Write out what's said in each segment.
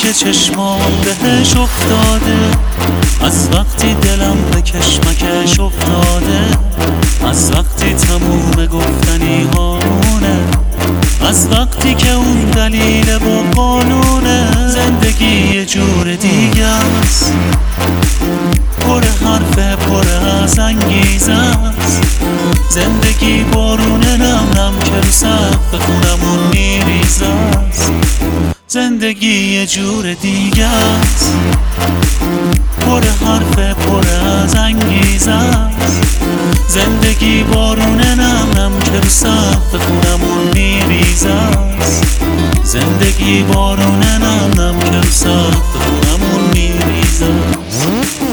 که چشمام بهش افتاده، از وقتی دلم به کشمکش افتاده، از وقتی تموم گفتنی هامونه، از وقتی که اون دلیل و قانونه. زندگی یه جور دیگه است، پر حرفه، پر از انگیزه است. زندگی بارونه نم نم که رو سقف خونمون میریزه است. زندگی یه جور دیگه است، پر حرفه، پر از انگیزه است. زندگی بارونه نم نم که رو سقف خونمون میریزه است. زندگی بارونه نم نم که رو سقف خونمون میریزه است.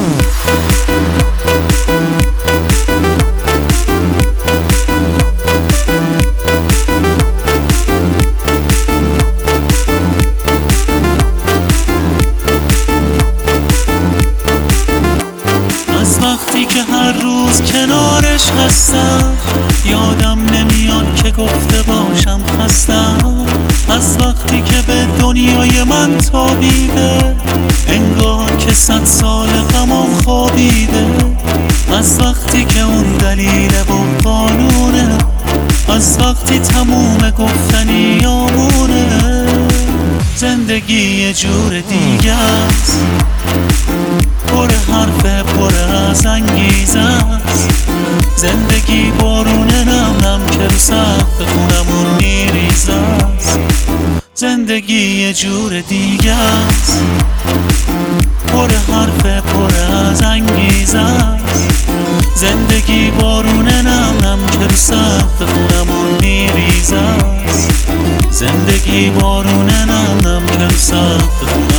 وقتی که هر روز کنارش هستم، یادم نمیاد که گفته باشم خستم. از وقتی که به دنیای من تابیده، انگار که 100 سال غمم خوابیده. از وقتی که اون دلیل و قانونه، از وقتی تموم گفتنی آمونه. زندگی یه جور دیگه است، پر حرفه، پر از انگیزه است. زندگی بارونه نم نم که رو سقف خونمون میریزه است. زندگی یه جور دیگه است، پر حرفه، پر از انگیزه است. زندگی بارونه نم نم که رو سقف خونمون میریزه است. زندگی بارونه نم نم که رو سقف